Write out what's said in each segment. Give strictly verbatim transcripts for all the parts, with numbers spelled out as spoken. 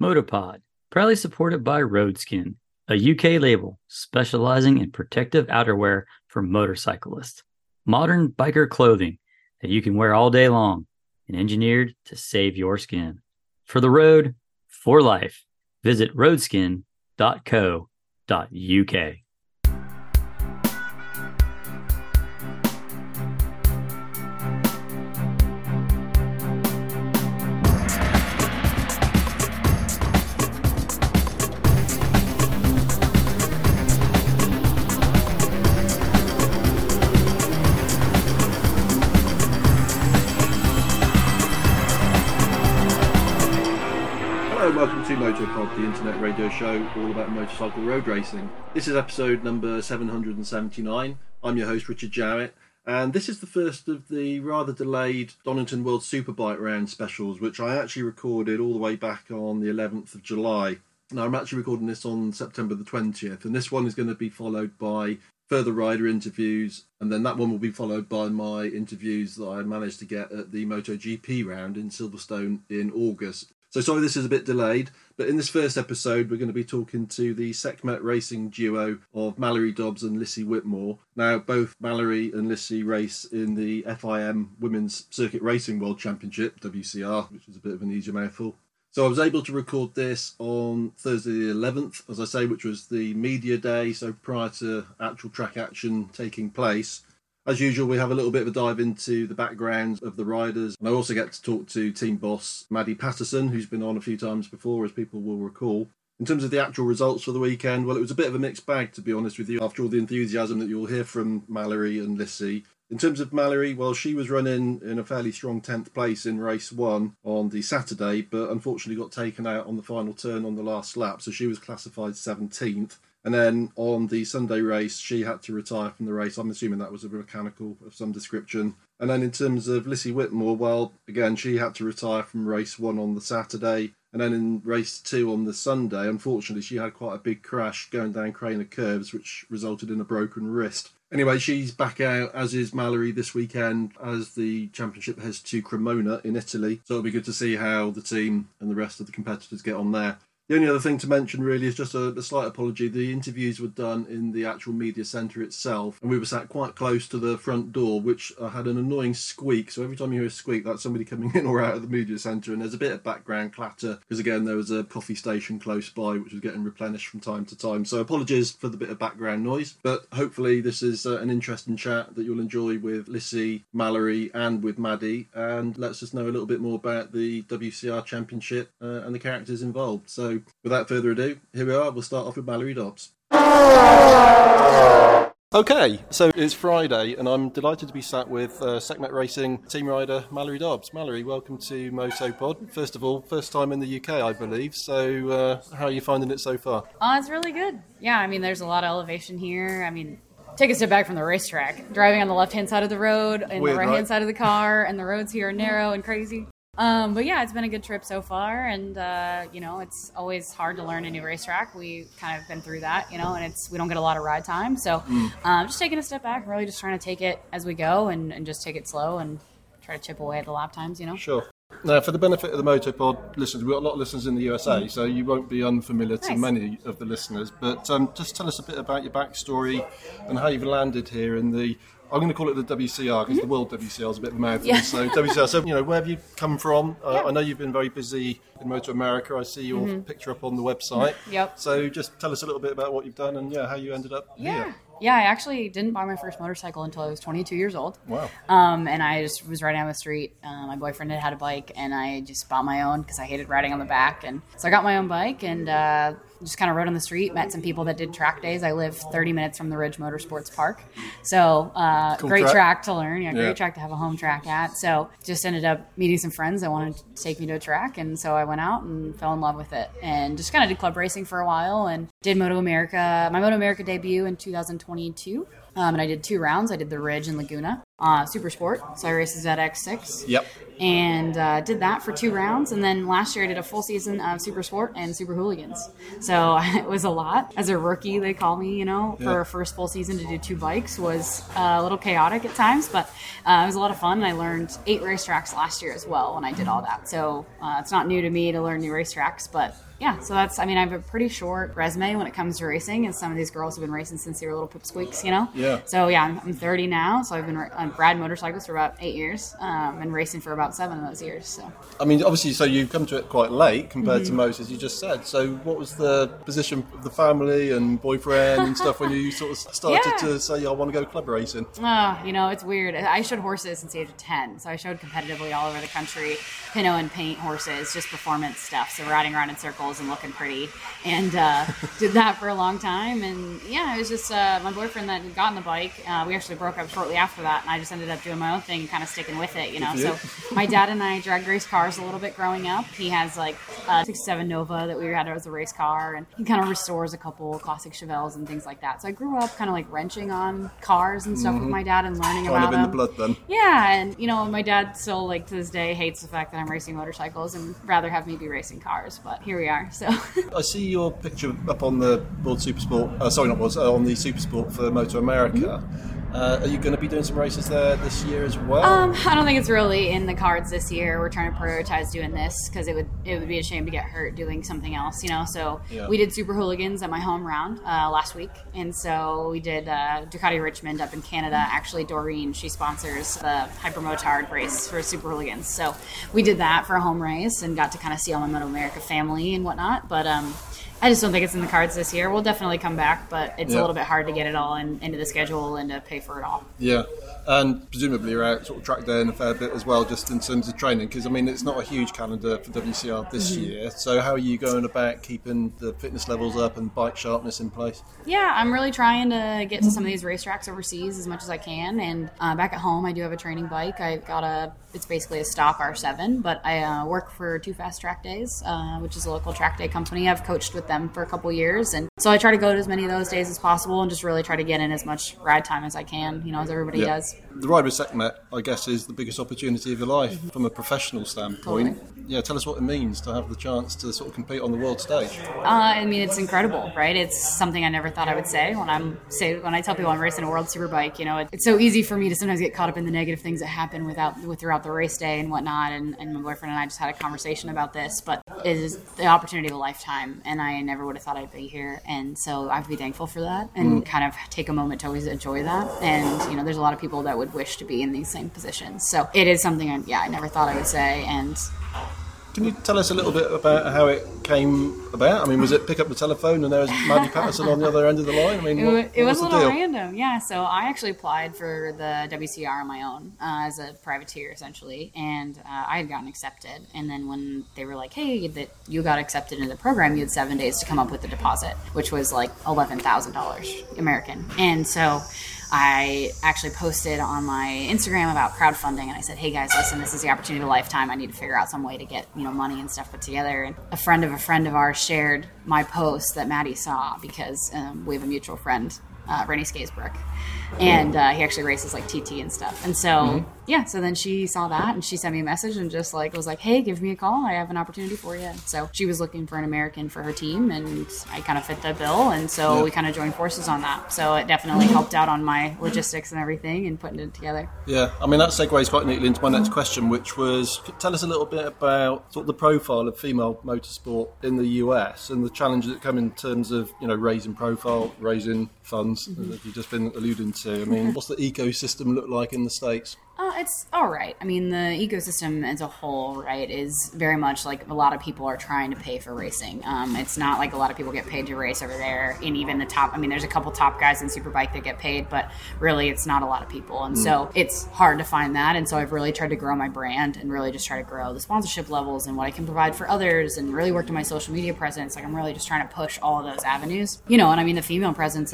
Motopod, proudly supported by Roadskin, a U K label specializing in protective outerwear for motorcyclists. Modern biker clothing that you can wear all day long and engineered to save your skin. For the road, for life, visit roadskin dot co dot U K. Welcome to Motopod, the internet radio show all about motorcycle road racing. This is episode number seven hundred seventy-nine. I'm your host, Richard Jarrett, and this is the first of the rather delayed Donington World Superbike Round specials, which I actually recorded all the way back on the eleventh of July. Now, I'm actually recording this on September the twentieth, and this one is going to be followed by further rider interviews, and then that one will be followed by my interviews that I managed to get at the MotoGP round in Silverstone in August. So sorry this is a bit delayed, but in this first episode we're going to be talking to the Sekhmet Racing duo of Mallory Dobbs and Lissy Whitmore. Now both Mallory and Lissy race in the F I M Women's Circuit Racing World Championship, W C R, which is a bit of an easier mouthful. So I was able to record this on Thursday the eleventh, as I say, which was the media day, so prior to actual track action taking place. As usual, we have a little bit of a dive into the background of the riders. And I also get to talk to team boss Maddie Patterson, who's been on a few times before, as people will recall. In terms of the actual results for the weekend, well, it was a bit of a mixed bag, to be honest with you, after all the enthusiasm that you'll hear from Mallory and Lissy. In terms of Mallory, well, she was running in a fairly strong tenth place in race one on the Saturday, but unfortunately got taken out on the final turn on the last lap, so she was classified seventeenth. And then on the Sunday race, she had to retire from the race. I'm assuming that was a mechanical of some description. And then in terms of Lissy Whitmore, well, again, she had to retire from race one on the Saturday. And then in race two on the Sunday, unfortunately, she had quite a big crash going down Craner Curves, which resulted in a broken wrist. Anyway, she's back out, as is Mallory, this weekend, as the championship heads to Cremona in Italy. So it'll be good to see how the team and the rest of the competitors get on there. The only other thing to mention really is just a, a slight apology. The interviews were done in the actual media centre itself, and we were sat quite close to the front door, which had an annoying squeak. So every time you hear a squeak, that's somebody coming in or out of the media centre, and there's a bit of background clatter, because again, there was a coffee station close by, which was getting replenished from time to time. So apologies for the bit of background noise, but hopefully this is uh, an interesting chat that you'll enjoy with Lissy, Mallory, and with Maddie, and lets us know a little bit more about the W C R Championship uh, and the characters involved. So without further ado, here we are. We'll start off with Mallory Dobbs. Okay, so it's Friday, and I'm delighted to be sat with uh, Sekhmet Racing team rider Mallory Dobbs. Mallory, welcome to Motopod. First of all, first time in the U K, I believe. So, uh, how are you finding it so far? Oh, it's really good. Yeah, I mean, there's a lot of elevation here. I mean, take a step back from the racetrack. Driving on the left-hand side of the road and Weird, the right-hand right? side of the car, and the roads here are narrow and crazy. Um, but yeah, it's been a good trip so far, and uh, you know, it's always hard to learn a new racetrack. We kind of been through that, you know, and it's we don't get a lot of ride time, so mm. um, just taking a step back, really just trying to take it as we go, and, and just take it slow and try to chip away at the lap times, you know. Sure. Now, for the benefit of the Motopod listeners, we've got a lot of listeners in the U S A, mm. so you won't be unfamiliar nice. to many of the listeners. But um, just tell us a bit about your backstory and how you've landed here in the. I'm going to call it the W C R because mm-hmm. the World W C R is a bit of a mouthful. Yeah. So W C R. So you know, where have you come from? Uh, yeah. I know you've been very busy in Moto America. I see your mm-hmm. picture up on the website. Yep. So just tell us a little bit about what you've done and yeah, how you ended up yeah. here. Yeah, I actually didn't buy my first motorcycle until I was twenty-two years old. Wow. Um, and I just was riding on the street. Uh, my boyfriend had had a bike, and I just bought my own because I hated riding on the back. And so I got my own bike and uh, just kind of rode on the street, met some people that did track days. I live thirty minutes from the Ridge Motorsports Park. So uh, cool great track. track to learn. Yeah, great yeah. track to have a home track at. So just ended up meeting some friends that wanted to take me to a track. And so I went out and fell in love with it. And just kind of did club racing for a while and did Moto America, my Moto America debut in two thousand twenty-two. Um, and I did two rounds. I did the Ridge and Laguna. uh, Super Sport. So I raced Z X six. Yep. And uh, did that for two rounds. And then last year I did a full season of Super Sport and Super Hooligans. So it was a lot. As a rookie, they call me, you know, Yeah. for a first full season to do two bikes was uh, a little chaotic at times, but uh, it was a lot of fun. And I learned eight racetracks last year as well when I did all that. So uh, it's not new to me to learn new racetracks, but yeah, so that's, I mean, I have a pretty short resume when it comes to racing, and some of these girls have been racing since they were little pipsqueaks, you know? Yeah. So yeah, I'm, I'm thirty now, so I've been ra- on Brad Motorcycles for about eight years, um, and racing for about seven of those years, so. I mean, obviously, so you've come to it quite late compared Mm-hmm. to most, as you just said. So what was the position of the family and boyfriend and stuff when you sort of started Yeah. to say, I want to go club racing? Oh, you know, it's weird. I showed horses since the age of ten, so I showed competitively all over the country, pinot and paint horses, just performance stuff, so riding around in circles and looking pretty, and uh, did that for a long time, and yeah, it was just uh, my boyfriend that had gotten the bike. Uh, we actually broke up shortly after that, and I just ended up doing my own thing and kind of sticking with it, you know, Good for so my dad and I drag race cars a little bit growing up. He has like a sixty-seven Nova that we had as a race car, and he kind of restores a couple classic Chevelles and things like that, so I grew up kind of like wrenching on cars and stuff with my dad and learning Kind about of in them. the blood then. Yeah, and you know, my dad still, like, to this day hates the fact that I'm racing motorcycles and rather have me be racing cars, but here we are, so. I see your picture up on the World Supersport, uh, sorry, not World, uh, on the Supersport for Moto America. Uh, are you going to be doing some races there this year as well? Um, I don't think it's really in the cards this year. We're trying to prioritize doing this because it would it would be a shame to get hurt doing something else, you know. So Yeah. we did Super Hooligans at my home round uh, last week, and so we did uh, Ducati Richmond up in Canada. Actually, Doreen, she sponsors the Hypermotard race for Super Hooligans, so we did that for a home race and got to kind of see all my Moto America family and whatnot. But um, I just don't think it's in the cards this year. We'll definitely come back, but it's Yeah. a little bit hard to get it all in, into the schedule and to pay for it all. Yeah, and presumably you're out sort of track day in a fair bit as well, just in terms of training, because I mean it's not a huge calendar for W C R this year. So how are you going about keeping the fitness levels up and bike sharpness in place? Yeah, I'm really trying to get to some of these racetracks overseas as much as I can. And uh, back at home, I do have a training bike. I've got a, it's basically a stock R seven, but I uh, work for Too Fast Track Days, uh, which is a local track day company. I've coached with them for a couple years. And so I try to go to as many of those days as possible and just really try to get in as much ride time as I can, you know, as everybody Yeah. does. The ride with Sekhmet, I guess, is the biggest opportunity of your life from a professional standpoint. Totally. Yeah, tell us what it means to have the chance to sort of compete on the world stage. Uh, I mean, it's incredible, right? It's something I never thought I would say when I'm say when I tell people I'm racing a world superbike. You know, it, it's so easy for me to sometimes get caught up in the negative things that happen without with throughout the race day and whatnot. And, and my boyfriend and I just had a conversation about this, but it is the opportunity of a lifetime, and I never would have thought I'd be here. And so I have to be thankful for that, and mm. kind of take a moment to always enjoy that. And you know, there's a lot of people that would wish to be in these same positions. So it is something, I, yeah, I never thought I would say. And can you tell us a little bit about how it came about? I mean, was it pick up the telephone and there was Maddie Patterson on the other end of the line? I mean, it, what, was, it what was, was a the little deal? random, yeah. So I actually applied for the W C R on my own uh, as a privateer, essentially, and uh, I had gotten accepted. And then when they were like, "Hey, that you got accepted into the program, you had seven days to come up with the deposit," which was like eleven thousand dollars American, and so I actually posted on my Instagram about crowdfunding, and I said, "Hey guys, listen, this is the opportunity of a lifetime. I need to figure out some way to get, you know, money and stuff put together." And a friend of a friend of ours shared my post that Maddie saw because um, we have a mutual friend, uh, Rennie Skaisbrook, and uh, he actually races like T T and stuff. And so, mm-hmm. yeah, so then she saw that and she sent me a message and just like was like, "Hey, give me a call. I have an opportunity for you." So she was looking for an American for her team, and I kind of fit the bill, and so yeah. we kind of joined forces on that. So it definitely helped out on my logistics and everything and putting it together. Yeah, I mean that segues quite neatly into my next question, which was, tell us a little bit about sort of the profile of female motorsport in the U S and the challenges that come in terms of, you know, raising profile, raising funds, mm-hmm. that you've just been alluding to. I mean, what's the ecosystem look like in the States? Uh, it's all right. I mean, the ecosystem as a whole, right, is very much like a lot of people are trying to pay for racing. Um, it's not like a lot of people get paid to race over there. And even the top, I mean, there's a couple top guys in Superbike that get paid, but really it's not a lot of people. And mm. so it's hard to find that. And so I've really tried to grow my brand and really just try to grow the sponsorship levels and what I can provide for others and really worked on my social media presence. Like I'm really just trying to push all of those avenues. You know, and I mean, the female presence in America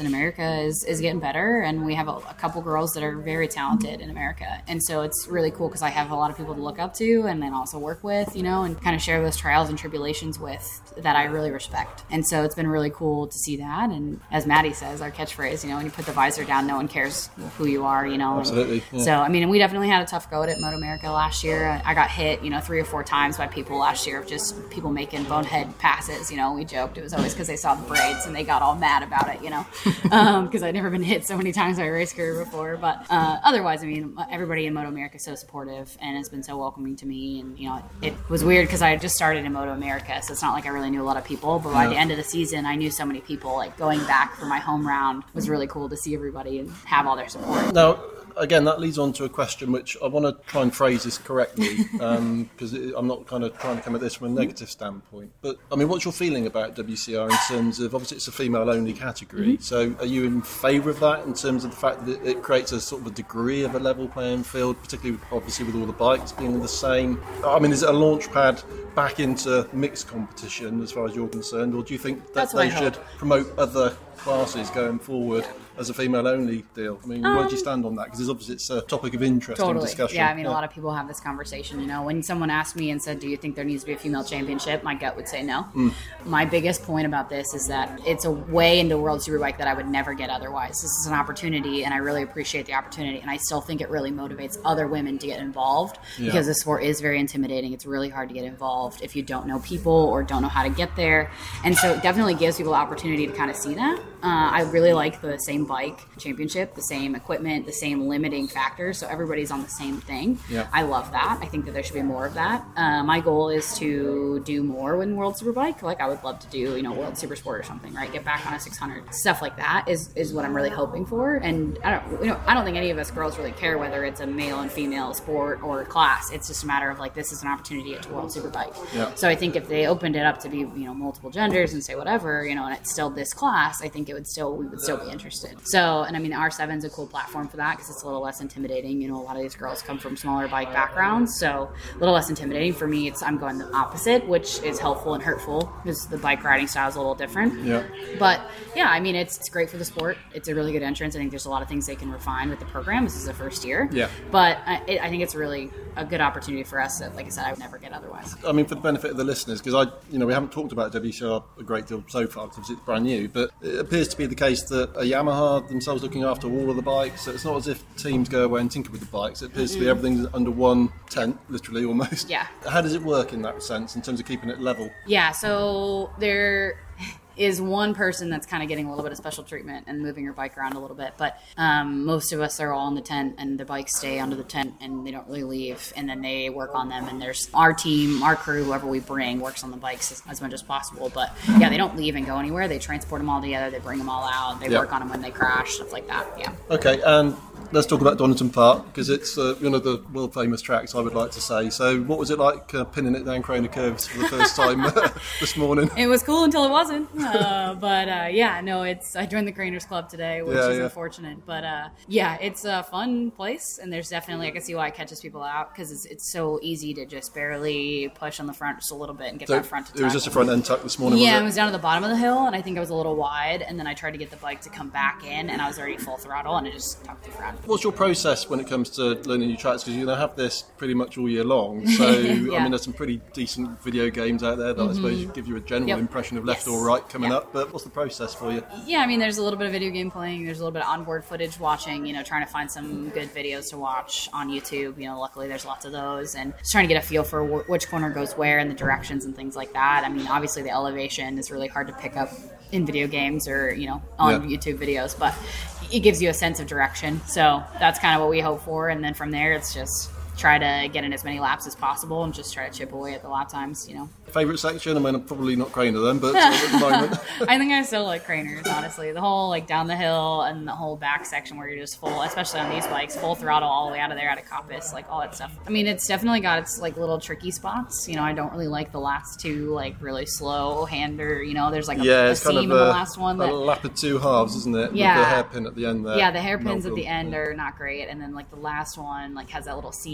America is, is getting better, and we have a, a couple girls that are very talented in America. And so it's really cool because I have a lot of people to look up to and then also work with, you know, and kind of share those trials and tribulations with that I really respect. And so it's been really cool to see that. And as Maddie says, our catchphrase, you know, when you put the visor down, no one cares who you are, you know. Absolutely. Yeah. So, I mean, we definitely had a tough go at it, Moto America last year. I got hit, you know, three or four times by people last year of just people making bonehead passes. You know, we joked it was always because they saw the braids and they got all mad about it, you know, because um, I'd never been hit so many times by a race career before. But uh, otherwise, I mean, everybody in Moto America is so supportive and has been so welcoming to me. And, you know, it was weird because I had just started in Moto America, so it's not like I really knew a lot of people. But by yeah. the end of the season, I knew so many people. Like going back for my home round was really cool to see everybody and have all their support. Now, again, that leads on to a question which I want to try and phrase this correctly, because um, I'm not kind of trying to come at this from a negative standpoint. But, I mean, what's your feeling about W C R in terms of, obviously it's a female-only category, mm-hmm. so are you in favour of that in terms of the fact that it creates a sort of a degree of a level playing field, particularly, obviously, with all the bikes being the same? I mean, is it a launch pad back into mixed competition as far as you're concerned, or do you think that That's they should promote other classes going forward as a female-only deal? I mean, um, where do you stand on that? Because obviously it's a topic of interest totally. and discussion. Yeah, I mean, yeah. a lot of people have this conversation, you know. When someone asked me and said, do you think there needs to be a female championship? My gut would say no. Mm. My biggest point about this is that it's a way into World Superbike that I would never get otherwise. This is an opportunity, and I really appreciate the opportunity, and I still think it really motivates other women to get involved yeah. because the sport is very intimidating. It's really hard to get involved if you don't know people or don't know how to get there. And so it definitely gives people the opportunity to kind of see that. Uh, I really like the same bike championship, the same equipment, the same limiting factors, so everybody's on the same thing. Yeah. I love that. I think that there should be more of that. Uh, my goal is to do more with World Superbike. Like I would love to do, you know, World Supersport or something, right? Get back on a six hundred. Stuff like that is, is what I'm really hoping for. And I don't, you know, I don't think any of us girls really care whether it's a male and female sport or class. It's just a matter of like, this is an opportunity to World Superbike. Yeah. So I think if they opened it up to be, you know, multiple genders and say whatever, you know, and it's still this class, I think it would still, we would still be interested. So, and I mean, R seven is a cool platform for that because it's a little less intimidating. You know, a lot of these girls come from smaller bike backgrounds, so a little less intimidating. For me, it's I'm going the opposite, which is helpful and hurtful because the bike riding style is a little different. Yeah. But yeah, I mean, it's, it's great for the sport. It's a really good entrance. I think there's a lot of things they can refine with the program. This is the first year. Yeah. But I, it, I think it's really a good opportunity for us that, like I said, I would never get otherwise. I mean, for the benefit of the listeners, because I, you know, we haven't talked about W C R a great deal so far because it's brand new, but it appears to be the case that a Yamaha themselves looking after all of the bikes. So it's not as if teams go away and tinker with the bikes. It appears mm-hmm. to be everything's under one tent, literally almost. Yeah. How does it work in that sense in terms of keeping it level? Yeah. So there is one person that's kind of getting a little bit of special treatment and moving her bike around a little bit. But um, most of us are all in the tent and the bikes stay under the tent and they don't really leave. And then they work on them. And there's our team, our crew, whoever we bring works on the bikes as, as much as possible. But yeah, they don't leave and go anywhere. They transport them all together. They bring them all out. They yep. work on them when they crash, stuff like that. Yeah. Okay. And let's talk about Donington Park because it's uh, one of the world famous tracks, I would like to say. So what was it like uh, pinning it down Craner Curves for the first time this morning? It was cool until it wasn't. Uh, but uh, yeah, no, it's I joined the Craners Club today, which yeah, is yeah. unfortunate. But uh, yeah, it's a fun place, and there's definitely I can see why it catches people out because it's, it's so easy to just barely push on the front just a little bit and get so that front to tuck. It was just a front end tuck this morning. Yeah, was it? it was down at the bottom of the hill, and I think I was a little wide, and then I tried to get the bike to come back in, and I was already full throttle, and it just tucked the front. What's your process when it comes to learning new tracks? Because you're going to have this pretty much all year long. So yeah. I mean, there's some pretty decent video games out there that mm-hmm. I suppose give you a general yep. impression of left yes. or right coming yep. up. But what's the process for you? Yeah, I mean, there's a little bit of video game playing. There's a little bit of onboard footage watching, you know, trying to find some good videos to watch on YouTube. You know, luckily there's lots of those. And just trying to get a feel for wh- which corner goes where and the directions and things like that. I mean, obviously the elevation is really hard to pick up in video games or, you know, on yeah. YouTube videos. But it gives you a sense of direction. So that's kind of what we hope for. And then from there, it's just try to get in as many laps as possible and just try to chip away at the lap times, you know. Favourite section? I mean, I'm probably not Craner then, but at the moment. I think I still like Craners, honestly. The whole, like, down the hill and the whole back section where you're just full, especially on these bikes, full throttle all the way out of there, out of Coppice, like, all that stuff. I mean, it's definitely got its, like, little tricky spots. You know, I don't really like the last two, like, really slow hander, you know, there's, like, a, yeah, a it's seam kind of in a, the last one. That, a lap of two halves, isn't it? Yeah. With the hairpin at the end there. Yeah, the hairpins at the end are not great. And then, like, the last one, like, has that little seam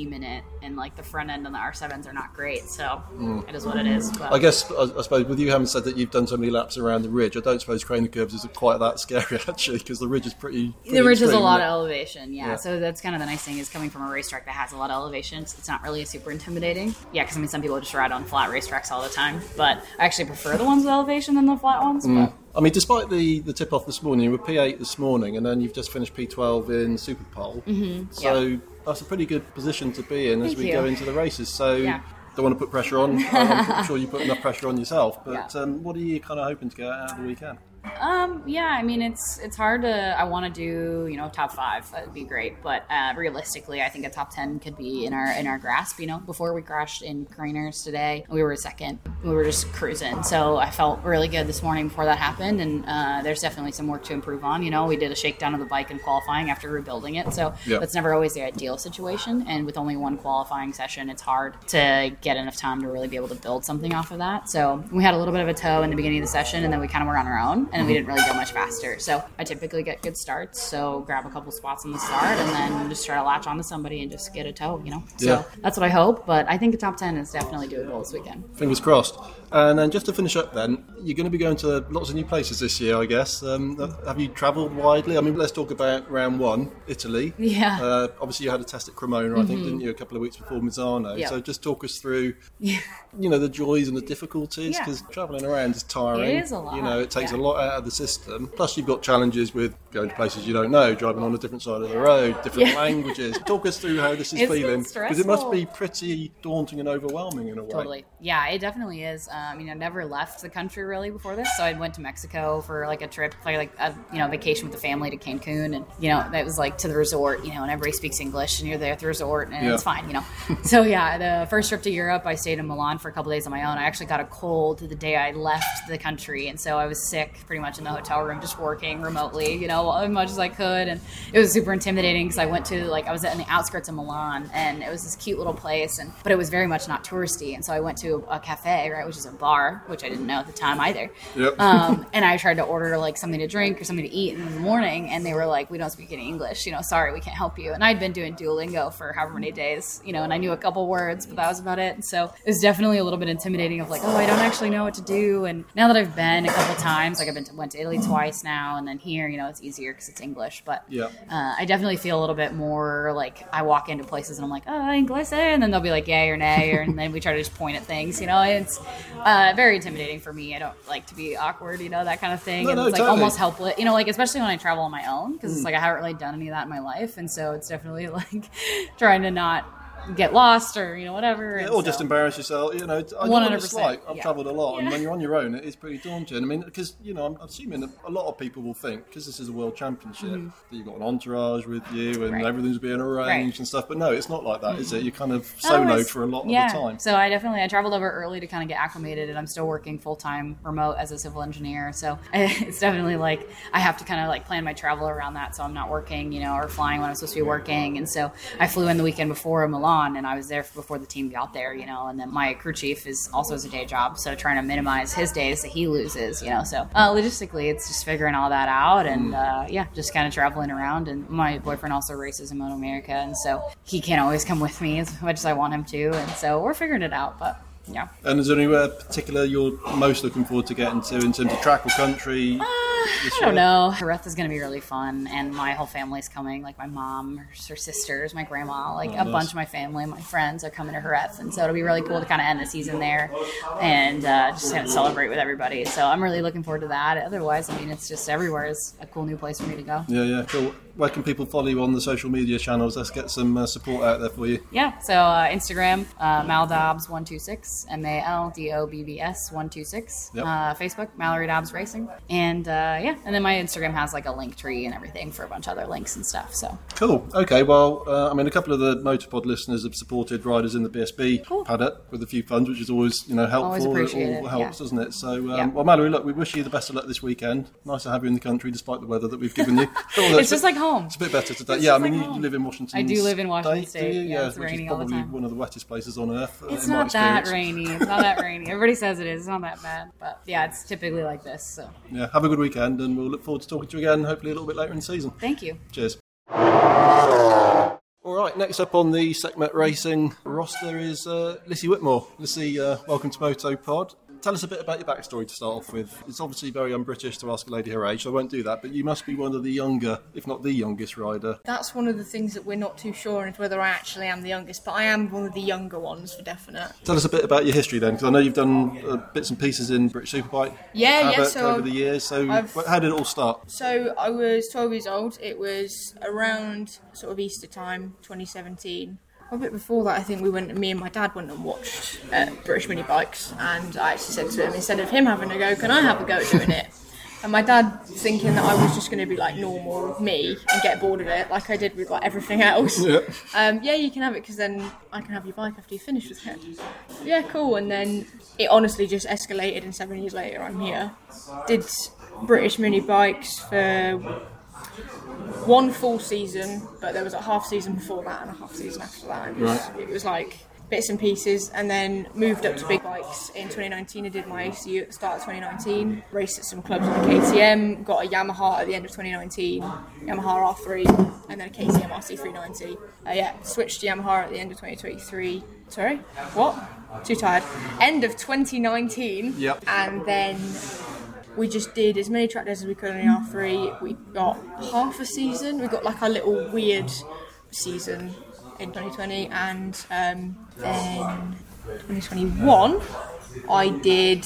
steam in it, and like the front end on the R sevens are not great, so mm. it is what it is. But. I guess, I, I suppose, with you having said that you've done so many laps around the ridge, I don't suppose Craner Curves is quite that scary, actually, because the ridge is pretty, pretty The ridge extreme, has a lot of elevation, yeah. yeah. So that's kind of the nice thing, is coming from a racetrack that has a lot of elevation, it's not really super intimidating. Yeah, because I mean, some people just ride on flat racetracks all the time, but I actually prefer the ones with elevation than the flat ones. Mm. But. I mean, despite the, the tip-off this morning, you were P eight this morning, and then you've just finished P twelve in Superpole. Mm-hmm. So yep. that's a pretty good position to be in as Thank we you. go into the races. So yeah. don't want to put pressure on. I'm sure you put enough pressure on yourself. But yeah. um, what are you kind of hoping to get out of the weekend? Um, yeah, I mean, it's it's hard to, I want to do, you know, top five. That would be great. But uh, realistically, I think a top ten could be in our in our grasp. You know, before we crashed in Craners today, we were second. We were just cruising. So I felt really good this morning before that happened. And uh, there's definitely some work to improve on. You know, we did a shakedown of the bike in qualifying after rebuilding it. So yep. that's never always the ideal situation. And with only one qualifying session, it's hard to get enough time to really be able to build something off of that. So we had a little bit of a toe in the beginning of the session, and then we kind of were on our own. And we didn't really go much faster. So I typically get good starts. So grab a couple spots on the start and then just try to latch onto somebody and just get a toe, you know? So yeah. that's what I hope. But I think a top ten is definitely doable this weekend. Fingers crossed. And then just to finish up then, you're going to be going to lots of new places this year, I guess. Um, have you travelled widely? I mean, let's talk about round one, Italy. Yeah. Uh, obviously you had a test at Cremona, mm-hmm. I think, didn't you, a couple of weeks before Misano. Yep. So just talk us through, yeah. you know, the joys and the difficulties, because yeah. travelling around is tiring. It is a lot. You know, it takes yeah. a lot out of the system. Plus you've got challenges with going to places you don't know, driving on a different side of the road, different yeah. languages. Talk us through how this is it's feeling, because it must be pretty daunting and overwhelming in a way. Totally. Yeah, it definitely is. Um, I mean, I never left the country really before this, so I went to Mexico for like a trip, like, like a you know vacation with the family to Cancun, and you know that was like to the resort, you know, and everybody speaks English, and you're there at the resort, and yeah. it's fine, you know. So yeah, the first trip to Europe, I stayed in Milan for a couple days on my own. I actually got a cold the day I left the country, and so I was sick pretty much in the hotel room, just working remotely, you know, as much as I could, and it was super intimidating because I went to like I was in the outskirts of Milan, and it was this cute little place, and but it was very much not touristy, and so I went to a cafe, right, which is a bar, which I didn't know at the time either. Yep. Um, and I tried to order like something to drink or something to eat in the morning, and they were like, "We don't speak any English, you know, sorry, we can't help you." And I'd been doing Duolingo for however many days, you know, and I knew a couple words, but that was about it. And so it was definitely a little bit intimidating of like, oh, I don't actually know what to do. And now that I've been a couple times, like I've been to, went to Italy twice now, and then here, you know, it's easier because it's English. But yeah. uh, I definitely feel a little bit more like I walk into places and I'm like, oh, English, and then they'll be like, yay or nay, or, and then we try to just point at things, you know. It's uh, very intimidating for me. I don't like to be awkward, you know, that kind of thing. No, and no, it's like totally. almost helpless, you know, like especially when I travel on my own, because mm. it's like I haven't really done any of that in my life, and so it's definitely like trying to not get lost or you know whatever, yeah, and or so. just embarrass yourself. You know, I know what it's like. I've yeah. travelled a lot, yeah. and when you're on your own, it is pretty daunting. I mean, because you know, I'm assuming that a lot of people will think because this is a world championship mm-hmm. that you've got an entourage with you and right. everything's being arranged right. and stuff. But no, it's not like that, mm-hmm. is it? You're kind of Oh, soloed for a lot yeah. of the time. So I definitely I traveled over early to kind of get acclimated, and I'm still working full time remote as a civil engineer. So it's definitely like I have to kind of like plan my travel around that, so I'm not working, you know, or flying when I'm supposed to be working. And so I flew in the weekend before Milan, and I was there before the team got there, you know. And then my crew chief is also has a day job, so trying to minimize his days that he loses, you know. So uh, logistically, it's just figuring all that out, and uh, yeah, just kind of traveling around. And my boyfriend also races in Moto America, and so he can't always come with me as much as I want him to, and so we're figuring it out. But yeah. And is there anywhere particular you're most looking forward to getting to in terms of track or country? Uh, I don't know. Jerez is going to be really fun, and my whole family's coming. Like my mom, her, her sisters, my grandma, like oh, a nice. bunch of my family, my friends are coming to Jerez, and so it'll be really cool to kind of end the season there and uh, just kind of celebrate with everybody. So I'm really looking forward to that. Otherwise, I mean, it's just everywhere is a cool new place for me to go. Yeah, yeah, cool. Where can people follow you on the social media channels? Let's get some uh, support out there for you. Yeah, so uh, Instagram, uh, Maldobbs one two six, M A L D O B B S one two six. Yep. Uh, Facebook, Mallory Dobbs Racing. And uh, yeah, and then my Instagram has like a link tree and everything for a bunch of other links and stuff. So cool. Okay, well, uh, I mean, a couple of the Motorpod listeners have supported riders in the B S B cool. paddock with a few funds, which is always, you know, helpful. Always appreciate it all it, helps, yeah. doesn't it? So, um, yeah. well, Mallory, look, we wish you the best of luck this weekend. Nice to have you in the country despite the weather that we've given you. It's just like home. It's a bit better today. It's Yeah, I just mean, like you home. live in Washington I do live in Washington State, State. do you? Yeah, it's which raining is all the probably time. one of the wettest places on earth. It's in my not that experience. rainy. It's not that rainy. Everybody says it is. It's not that bad. But yeah, it's typically like this. So Yeah, have a good weekend, and we'll look forward to talking to you again, hopefully a little bit later in the season. thank you. Cheers. All right, next up on the Sekhmet Racing roster is uh, Lissy Whitmore. Lissy, uh, welcome to MotoPod. Tell us a bit about your backstory to start off with. It's obviously very un-British to ask a lady her age, so I won't do that, but you must be one of the younger, if not the youngest rider. That's one of the things that we're not too sure on, is whether I actually am the youngest, but I am one of the younger ones for definite. Tell us a bit about your history then, because I know you've done uh, bits and pieces in British Superbike Yeah, yeah, Abbott so over I've- the years, so I've- how did it all start? So I was twelve years old. It was around sort of Easter time, twenty seventeen. A bit before that, I think we went. Me and my dad went and watched uh, British mini bikes, and I actually said to him, instead of him having a go, can I have a go at doing it? And my dad, thinking that I was just going to be like normal with me and get bored of it, like I did with like everything else. Yeah. Um, yeah, you can have it because then I can have your bike after you finish with it. Yeah, cool. And then it honestly just escalated, and seven years later, I'm here. Did British mini bikes for one full season, but there was a half season before that and a half season after that. It was, Right. it was like bits and pieces, and then moved up to big bikes in twenty nineteen. I did my A C U at the start of twenty nineteen, raced at some clubs on the K T M, got a Yamaha at the end of twenty nineteen, Yamaha R three, and then a K T M R C three ninety. Uh, yeah, switched to Yamaha at the end of twenty twenty-three. Sorry, what? Too tired. End of twenty nineteen, Yep. and then we just did as many track days as we could on the R three. We got half a season. We got like a little weird season in twenty twenty, and um, then twenty twenty-one I did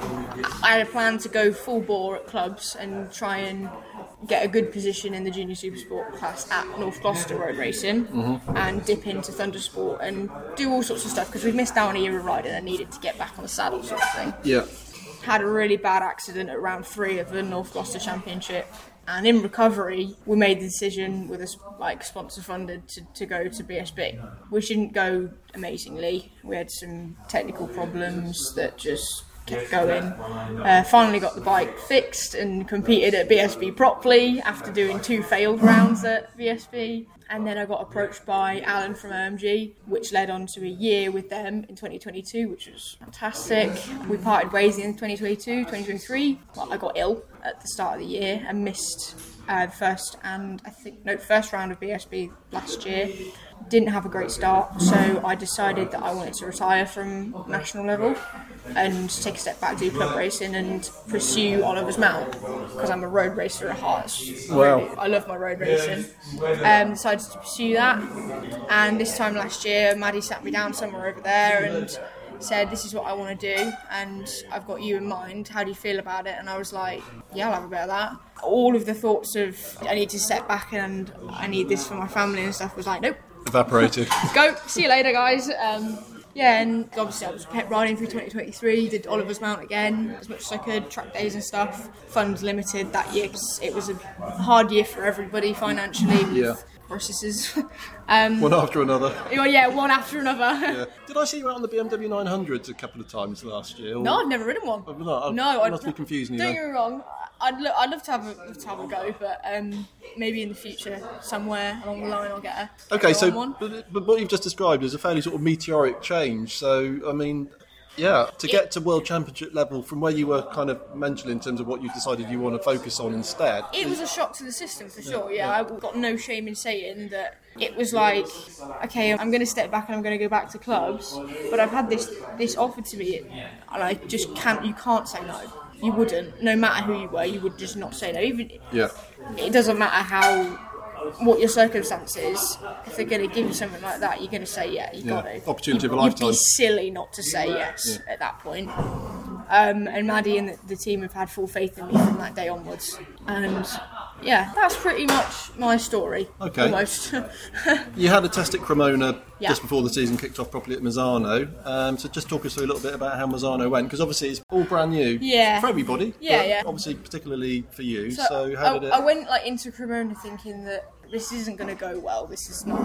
I had a plan to go full bore at clubs and try and get a good position in the junior supersport class at North Gloucester Road Racing, mm-hmm. and dip into Thundersport and do all sorts of stuff, because we've missed out on a year of riding and needed to get back on the saddle sort of thing. Yeah. Had a really bad accident at round three of the North Gloucester Championship, and in recovery we made the decision with us like sponsor funded to, to go to B S B, which didn't go amazingly. We had some technical problems that just kept going. Uh, finally got the bike fixed and competed at B S B properly after doing two failed rounds at B S B. And then I got approached by Alan from O M G, which led on to a year with them in twenty twenty-two, which was fantastic. We parted ways in twenty twenty-two, twenty twenty-three. Well, I got ill at the start of the year and missed uh, the first and I think no first round of B S B last year. Didn't have a great start, so I decided that I wanted to retire from national level and take a step back, do club racing and pursue Oliver's Mount, because I'm a road racer at heart. Wow. Really, I love my road racing. Um, decided to pursue that, and this time last year Maddie sat me down somewhere over there and said, this is what I want to do and I've got you in mind, how do you feel about it? And I was like, yeah, I'll have a bit of that. All of the thoughts of I need to step back and I need this for my family and stuff was like, nope, Evaporated. go, see you later guys. Um, yeah, and obviously I was kept riding through twenty twenty-three, did Oliver's Mount again as much as I could, track days and stuff. Funds limited that year because it was a hard year for everybody financially with Yeah. processes. um, One after another. well, yeah, one after another. Yeah. Did I see you out on the B M W nine hundreds a couple of times last year? Or... No, I've never ridden one. Oh, no, I- no, I I'd must be confusing you Don't then. get me wrong. I'd, lo- I'd love to have a love to have a go, but um, maybe in the future, somewhere along the line, I'll get a Okay, go so on one. but, but what you've just described is a fairly sort of meteoric change. So I mean, yeah, to get to world championship level from where you were kind of mentioned in terms of what you decided you want to focus on instead. It was a shock to the system for sure. Yeah, I've got no shame in saying that it was like, okay, I'm going to step back and I'm going to go back to clubs, but I've had this this offered to me, and I just can't. You can't say no. You wouldn't, no matter who you were, you would just not say no. Even Yeah. it doesn't matter how, what your circumstances. If they're going to give you something like that, you're going to say yeah. You Yeah. got to. Opportunity you, of a lifetime. You'd be silly not to say yes at that point. Um, and Maddie and the, the team have had full faith in me from that day onwards. And yeah, that's pretty much my story. Okay. Almost. You had a test at Cremona Yeah. just before the season kicked off properly at Mazzano. Um, so just talk us through a little bit about how Mazzano went, because obviously it's all brand new Yeah. for everybody. Yeah, but yeah. Obviously, particularly for you. So, So, how I, did it? I went like into Cremona thinking that this isn't going to go well. This is not.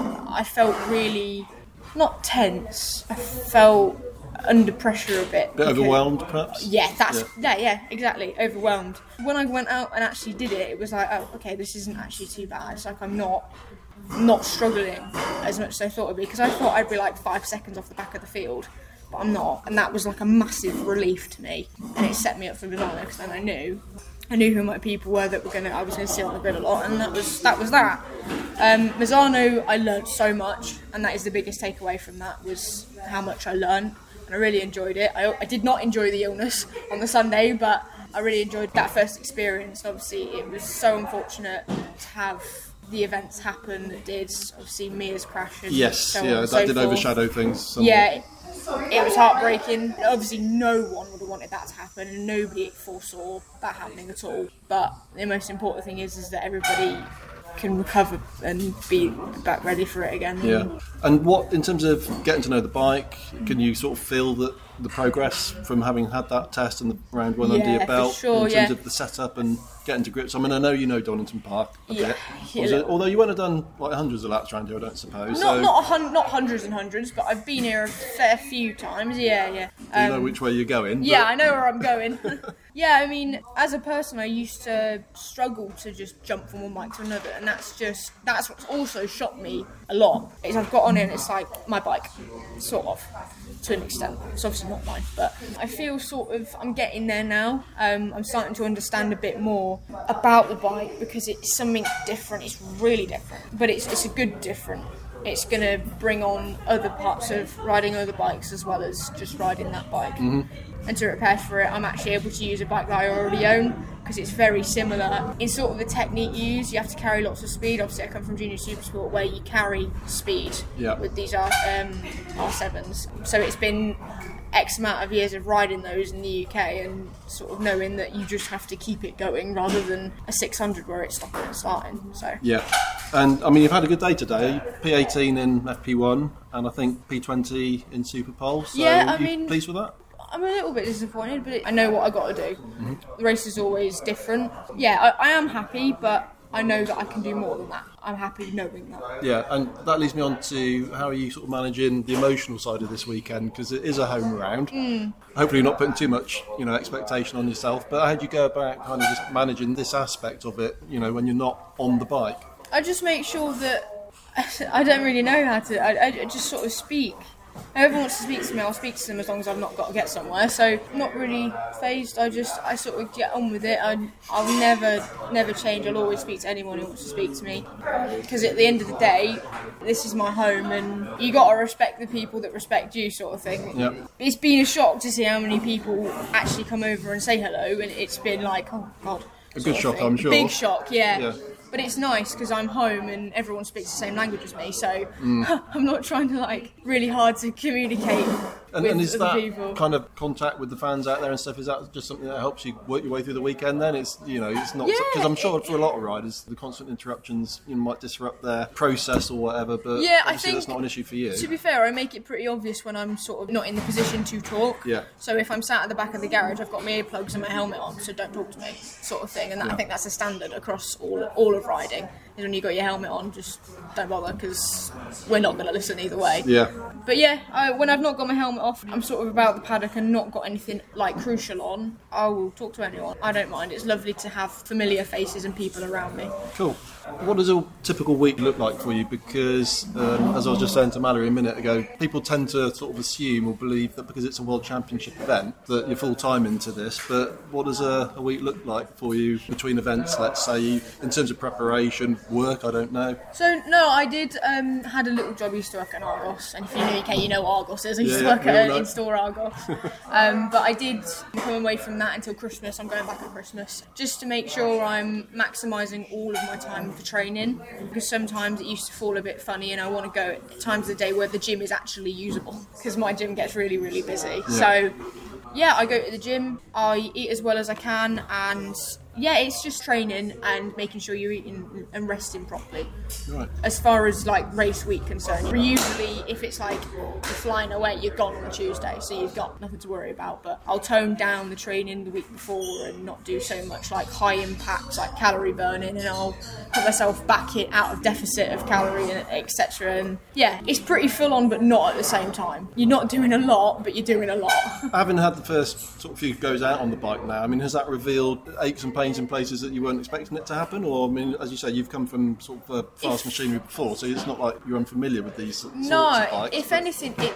I felt really not tense. I felt under pressure a bit. bit because- overwhelmed, perhaps. Yeah, that's Yeah. yeah. yeah, exactly. Overwhelmed. When I went out and actually did it, it was like, oh, okay, this isn't actually too bad. It's like I'm not not struggling as much as I thought it'd be, because I thought I'd be like five seconds off the back of the field, but I'm not, and that was like a massive relief to me, and it set me up for Mazzano because then I knew I knew who my people were that were gonna I was gonna sit on the grid a lot, and that was that was that. Um, Misano, I learned so much, and that is the biggest takeaway from that was how much I learned, and I really enjoyed it. I, I did not enjoy the illness on the Sunday, but I really enjoyed that first experience. Obviously, it was so unfortunate to have the events happen that did. Obviously, Mia's crash. And yes, so yeah, on that so did forth. overshadow things. Somewhat. Yeah, it, it was heartbreaking. Obviously, no one would have wanted that to happen, and nobody foresaw that happening at all. But the most important thing is, is that everybody can recover and be back ready for it again. Yeah. And what, in terms of getting to know the bike, can you sort of feel that the progress from having had that test and the round one Yeah, under your for belt sure, in terms yeah. of the setup and getting to grips? I mean, I know you know Donington Park a Yeah, bit. yeah, Was it- little. although you wouldn't have done like hundreds of laps around here, I don't suppose. Not so not a hun- not hundreds and hundreds, but I've been here a fair few times. Yeah, yeah. do you know Um, which way you're going? Yeah, but- I know where I'm going. Yeah, I mean, as a person, I used to struggle to just jump from one bike to another, and that's just that's what's also shocked me a lot. Is I've got on it, and it's like my bike, sort of, to an extent. It's obviously not mine, but I feel sort of I'm getting there now. Um, I'm starting to understand a bit more about the bike because it's something different. It's really different, but it's it's a good different. It's going to bring on other parts of riding other bikes as well as just riding that bike. Mm-hmm. And to prepare for it, I'm actually able to use a bike that I already own because it's very similar. In sort of the technique you use, you have to carry lots of speed. Obviously, I come from Junior Supersport where you carry speed Yeah. with these R, um, R sevens. So it's been X amount of years of riding those in the U K and sort of knowing that you just have to keep it going rather than a six hundred where it's stopping and starting. So Yeah, and I mean you've had a good day today. P eighteen in F P one, and I think P twenty in Superpole. So Yeah, I you mean- pleased with that? I'm a little bit disappointed, but I know what I got to do. Mm-hmm. The race is always different. Yeah, I, I am happy, but I know that I can do more than that. I'm happy knowing that. Yeah, and that leads me on to how are you sort of managing the emotional side of this weekend, because it is a home round. Mm. Hopefully not putting too much, you know, expectation on yourself, but how do you go about kind of just managing this aspect of it, you know, when you're not on the bike? I just make sure that I don't really know how to. I, I just sort of speak. Whoever wants to speak to me, I'll speak to them as long as I've not got to get somewhere. So not really phased. I just I sort of get on with it. I, I'll never never change. I'll always speak to anyone who wants to speak to me because at the end of the day, this is my home, and you got to respect the people that respect you, sort of thing. Yeah. It's been a shock to see how many people actually come over and say hello, and it's been like, oh God. A sort good of shock, thing. I'm sure. Big shock, yeah. Yeah. But it's nice because I'm home and everyone speaks the same language as me, so Mm. I'm not trying to like really hard to communicate And, with and is other that people. kind of contact with the fans out there and stuff, is that just something that helps you work your way through the weekend then? It's, you know, it's not, because Yeah, I'm sure it- for a lot of riders, the constant interruptions, you know, might disrupt their process or whatever, but Yeah, I obviously think that's not an issue for you. To be fair, I make it pretty obvious when I'm sort of not in the position to talk. Yeah. So if I'm sat at the back of the garage, I've got my earplugs and my helmet on, so don't talk to me, sort of thing. And that, Yeah. I think that's a standard across all all of riding. Is when you got your helmet on, just don't bother because we're not going to listen either way. Yeah. But yeah, I, when I've not got my helmet off, I'm sort of about the paddock and not got anything like crucial on, I will talk to anyone. I don't mind. It's lovely to have familiar faces and people around me. Cool. What does a typical week look like for you? Because, um, as I was just saying to Mallory a minute ago, people tend to sort of assume or believe that because it's a World Championship event that you're full-time into this, but what does a, a week look like for you between events, let's say, in terms of preparation, work, I don't know? So, no, I did, um, had a little job, I used to work at Argos, and if you know U K, you know what Argos is, I used Yeah, to yeah, work we all at know. in-store Argos. um, but I did come away from that until Christmas. I'm going back at Christmas, just to make sure I'm maximising all of my time for training, because sometimes it used to fall a bit funny and I want to go at times of the day where the gym is actually usable, because my gym gets really, really busy. So, yeah, I go to the gym, I eat as well as I can, and yeah, it's just training and making sure you're eating and resting properly. Right. As far as like race week concerned, usually if it's like you're flying away, you're gone on a Tuesday, so you've got nothing to worry about. But I'll tone down the training the week before and not do so much like high impact, like calorie burning, and I'll put myself back in, out of deficit of calorie, and et cetera. And yeah, it's pretty full on, but not at the same time. You're not doing a lot, but you're doing a lot. Having had the first sort of few goes out on the bike now, I mean, has that revealed aches and pains in places that you weren't expecting it to happen? Or, I mean, as you say, you've come from sort of uh, fast machinery before, so it's not like you're unfamiliar with these sorts No, of bikes. if but- anything, it's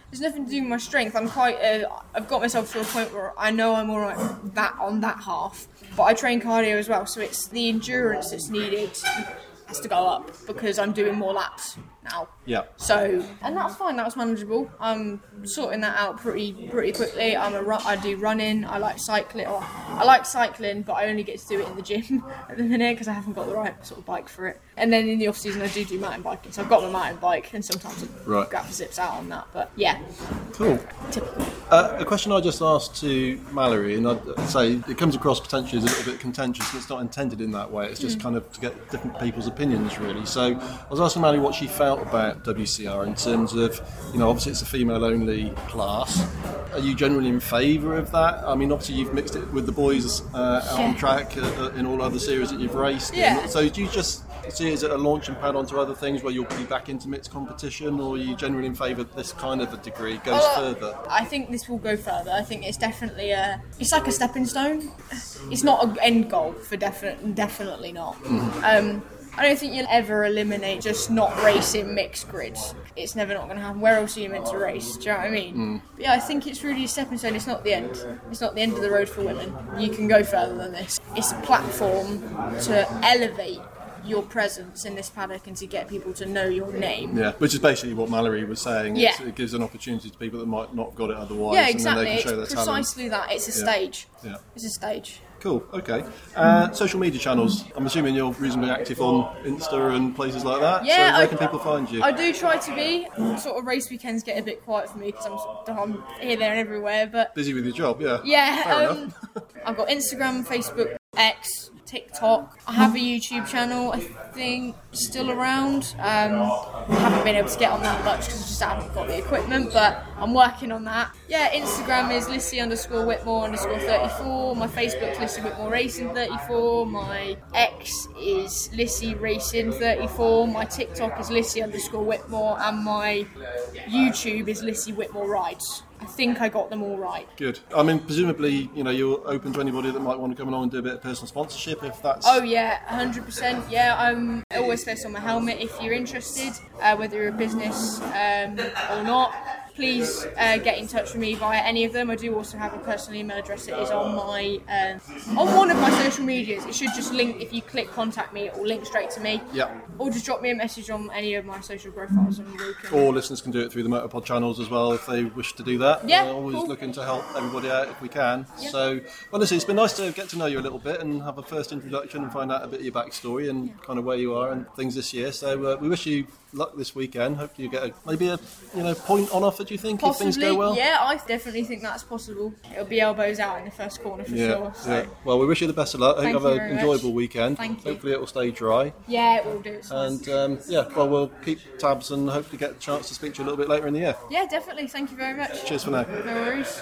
There's nothing to do with my strength. I'm quite. Uh, I've got myself to a point where I know I'm all right that on that half, but I train cardio as well, so it's the endurance that's needed has to go up because I'm doing more laps now. Yeah. So, and that's fine. That was manageable. I'm sorting that out pretty pretty quickly. I'm a ru- I do running. I like cycling. Or I like cycling, but I only get to do it in the gym at the minute because I haven't got the right sort of bike for it. And then in the off season, I do do mountain biking. So I've got my mountain bike, and sometimes I Right. grab zips out on that. But yeah, Cool. typical. Uh, a question I just asked to Mallory, and I'd say it comes across potentially as a little bit contentious, and it's not intended in that way. It's just kind of to get different people's opinions, really. So I was asking Mallory what she felt about W C R in terms of, you know, obviously it's a female-only class. Are you generally in favour of that? I mean, obviously you've mixed it with the boys uh, out on track uh, in all other series that you've raced in. Yeah. So do you just see it as a launching pad onto other things where you'll be back into mixed competition, or are you generally in favour that this kind of a degree goes Uh, further? I think this will go further. I think it's definitely a. It's like a stepping stone. It's not an end goal for definite. Definitely not. Um, I don't think you'll ever eliminate just not racing mixed grids. It's never not going to happen. Where else are you meant to race? Do you know what I mean? But yeah, I think it's really a stepping stone. It's not the end. It's not the end of the road for women. You can go further than this. It's a platform to elevate your presence in this paddock and to get people to know your name. Yeah, which is basically what Mallory was saying. Yeah. It's, it gives an opportunity to people that might not have got it otherwise, Yeah, and exactly. then they can show their It's talent. precisely that. It's a Yeah. stage. Yeah. It's a stage. Cool, okay. Uh, social media channels. I'm assuming you're reasonably active on Insta and places like that. Yeah, so where I- can people find you? I do try to be. Sort of race weekends get a bit quiet for me because I'm, I'm here, there, and everywhere. But Busy with your job, yeah. yeah, Fair um, enough. I've got Instagram, Facebook, X, TikTok. I have a YouTube channel. I think still around. Um, I haven't been able to get on that much because I just haven't got the equipment, but I'm working on that. Yeah, Instagram is Lissy underscore Whitmore underscore thirty-four. My Facebook's Lissy Whitmore Racing thirty-four. My X is Lissy Racing thirty-four. My TikTok is Lissy underscore Whitmore, and my YouTube is Lissy Whitmore Rides. I think I got them all right. Good. I mean, presumably, you know, you're open to anybody that might want to come along and do a bit of personal sponsorship if that's... Oh yeah, one hundred percent. Yeah, I'm always first on my helmet if you're interested, uh, whether you're a business um, or not. Please uh, get in touch with me via any of them. I do also have a personal email address that is on my um, on one of my social medias. It should just link, if you click contact me, it will link straight to me. Yeah. Or just drop me a message on any of my social profiles and we can... Or listeners can do it through the Motorpod channels as well if they wish to do that. Yeah, We're always cool. looking to help everybody out if we can. Yeah. So, well, listen, it's been nice to get to know you a little bit and have a first introduction and find out a bit of your backstory and kind of where you are and things this year. So uh, we wish you luck this weekend. Hopefully you get a, maybe a you know point on offer, do you think, Possibly, if things go well? yeah, I definitely think that's possible. It'll be elbows out in the first corner for Yeah, sure. So. yeah. Well, we wish you the best of luck. I hope Thank you have you an very enjoyable much. weekend. Thank you. Hopefully it will stay dry. Yeah, it will do. It's nice. And um, yeah, well, we'll keep tabs and hopefully get a chance to speak to you a little bit later in the year. Yeah, definitely. Thank you very much. Cheers for now. No worries.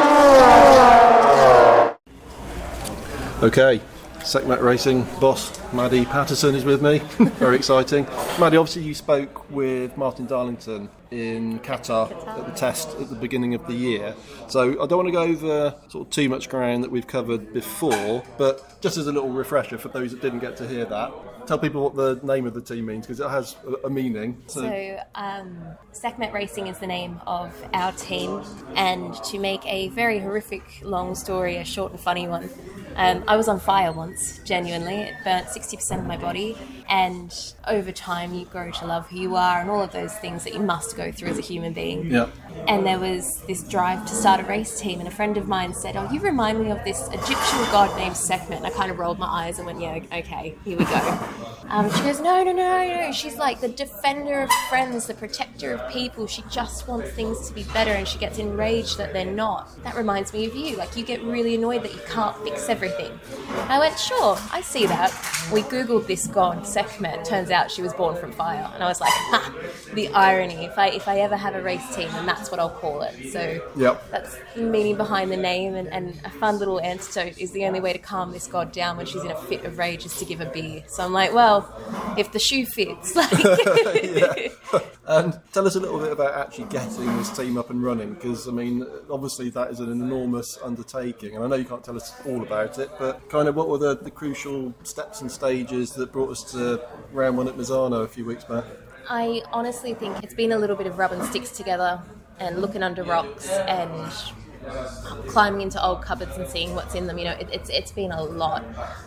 Okay, Sekhmet Racing boss Maddie Patterson is with me. Very exciting. Maddie, obviously you spoke with Martin Darlington in Qatar at the test at the beginning of the year. So I don't want to go over sort of too much ground that we've covered before, but just as a little refresher for those that didn't get to hear that, tell people what the name of the team means because it has a, a meaning. So, So, um, Sekhmet Racing is the name of our team, and to make a very horrific long story a short and funny one, um, I was on fire once, genuinely. It burnt sixty percent of my body, and over time you grow to love who you are and all of those things that you must go through as a human being. yeah. And there was this drive to start a race team, and a friend of mine said, "Oh, you remind me of this Egyptian god named Sekhmet." And I kind of rolled my eyes and went, "Yeah, okay, here we go." Um, she goes, "No, no, no, no. She's like the defender of friends, the protector of people. She just wants things to be better, and she gets enraged that they're not. That reminds me of you. Like, you get really annoyed that you can't fix everything." And I went, "Sure, I see that." We googled this god, Sekhmet. Turns out she was born from fire, and I was like, "Ha! The irony. If I if I ever have a race team, then that's what I'll call it." So Yep. that's the meaning behind the name, and, and a fun little antidote is the only way to calm this god down when she's in a fit of rage is to give her beer. So I'm like, well, if the shoe fits, like. And tell us a little bit about actually getting this team up and running, because I mean, obviously that is an enormous undertaking, and I know you can't tell us all about it, but kind of what were the, the crucial steps and stages that brought us to round one at Misano a few weeks back? I honestly think it's been a little bit of rub and sticks together, and looking under rocks and climbing into old cupboards and seeing what's in them. You know, it, it's it's been a lot.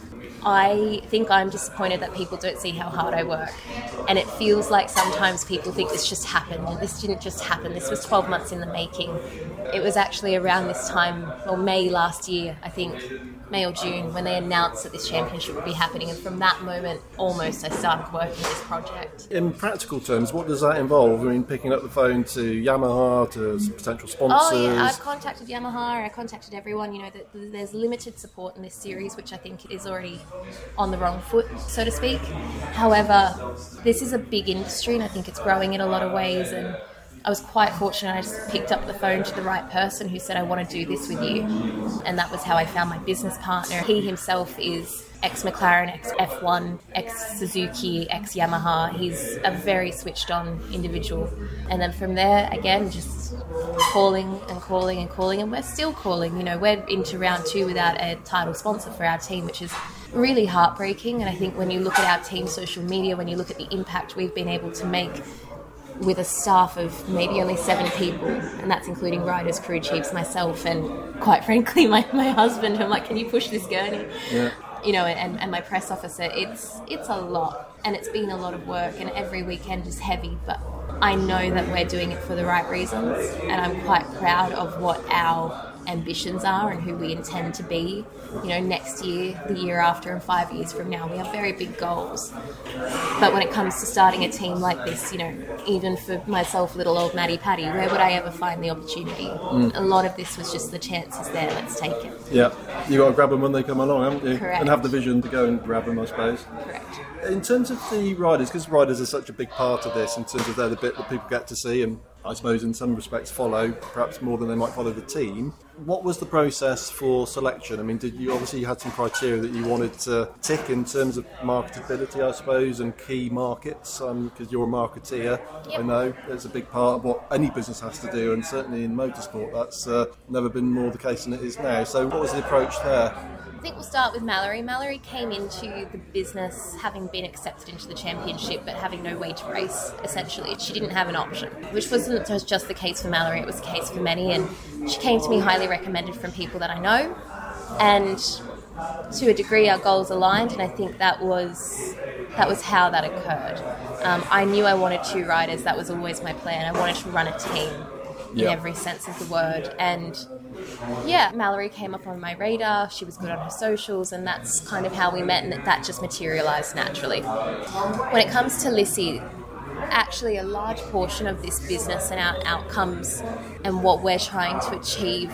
I think I'm disappointed that people don't see how hard I work. And it feels like sometimes people think this just happened. And this didn't just happen. This was twelve months in the making. It was actually around this time, or May last year, I think, May or June, when they announced that this championship would be happening. And from that moment, almost, I started working this project. In practical terms, what does that involve? I mean, picking up the phone to Yamaha, to potential sponsors? Oh, yeah, I've contacted Yamaha, I contacted everyone. You know, that there's limited support in this series, which I think is already on the wrong foot, so to speak. However, this is a big industry, and I think it's growing in a lot of ways, and I was quite fortunate. I just picked up the phone to the right person who said, I want to do this with you. And that was how I found my business partner. He himself is ex-McLaren, ex-F one, ex-Suzuki, ex-Yamaha. He's a very switched-on individual. And then from there, again, just calling and calling and calling. And we're still calling. You know, we're into round two without a title sponsor for our team, which is really heartbreaking. And I think when you look at our team social media, when you look at the impact we've been able to make with a staff of maybe only seven people, and that's including riders, crew chiefs, myself, and quite frankly, my, my husband. I'm like, can you push this gurney? Yeah. You know, and, and my press officer, it's it's a lot, and it's been a lot of work, and every weekend is heavy, but I know that we're doing it for the right reasons, and I'm quite proud of what our ambitions are and who we intend to be. You know, next year, the year after, and five years from now, we have very big goals. But when it comes to starting a team like this, you know, even for myself, little old Maddie Paddy, where would I ever find the opportunity? Mm. A lot of this was just the chances there, let's take it. Yeah, you got to grab them when they come along, haven't you? Correct. And have the vision to go and grab them, I suppose. Correct. In terms of the riders, because riders are such a big part of this, in terms of they're the bit that people get to see and I suppose in some respects follow, perhaps more than they might follow the team. What was the process for selection? I mean, did you obviously you had some criteria that you wanted to tick in terms of marketability, I suppose, and key markets, because um, you're a marketeer. Yep. I know it's a big part of what any business has to do, and certainly in motorsport that's uh, never been more the case than it is now. So what was the approach there? I think we'll start with Mallory. Mallory came into the business having been accepted into the championship but having no way to race, essentially. She didn't have an option, which wasn't just the case for Mallory, it was the case for many, and she came to me highly recommended from people that I know, and to a degree our goals aligned, and I think that was that was how that occurred. Um, I knew I wanted two riders, that was always my plan. I wanted to run a team in yeah. every sense of the word, and yeah, Mallory came up on my radar, she was good on her socials, and that's kind of how we met, and that just materialised naturally. When it comes to Lissy, actually a large portion of this business and our outcomes and what we're trying to achieve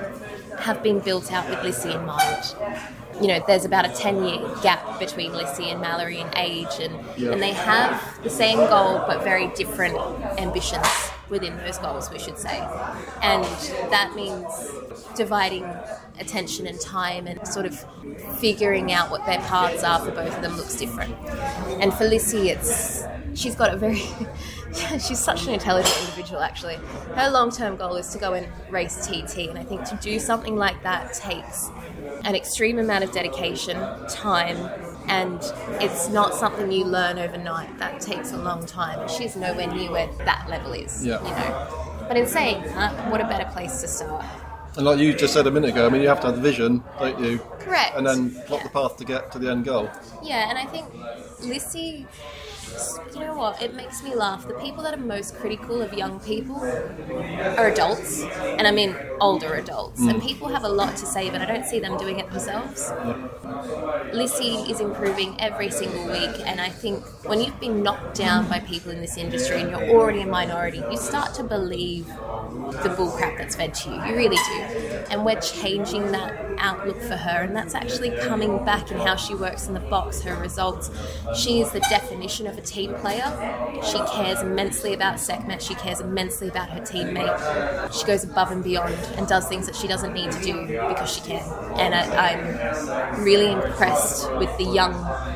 have been built out with Lissy in mind. You know, there's about a ten-year gap between Lissy and Mallory in age, and, yeah. and they have the same goal but very different ambitions within those goals, we should say. And that means dividing attention and time and sort of figuring out what their paths are for both of them looks different. And for Lissy, it's she's got a very she's such an intelligent individual, actually. Her long-term goal is to go and race T T, and I think to do something like that takes an extreme amount of dedication, time, and it's not something you learn overnight. That takes a long time. She's nowhere near where that level is, yeah. you know. But in saying that, what a better place to start. And like you just said a minute ago, I mean, you have to have the vision, don't you? Correct. And then plot yeah. the path to get to the end goal. Yeah, and I think Lissy, you know what, it makes me laugh. The people that are most critical of young people are adults, and I mean older adults. Mm. And people have a lot to say, but I don't see them doing it themselves. Yeah. Lissy is improving every single week, and I think when you've been knocked down by people in this industry and you're already a minority, you start to believe the bullcrap that's fed to you. You really do. And we're changing that outlook for her, and that's actually coming back in how she works in the box, her results. She is the definition of a team player. She cares immensely about Sekhmet. She cares immensely about her teammate. She goes above and beyond and does things that she doesn't need to do because she can. And I, I'm really impressed with the young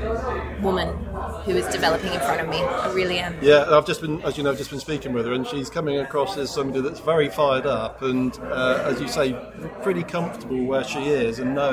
woman who is developing in front of me. I really am. Yeah, I've just been, as you know, I've just been speaking with her, and she's coming across as somebody that's very fired up and, uh, as you say, pretty comfortable where she is and knowing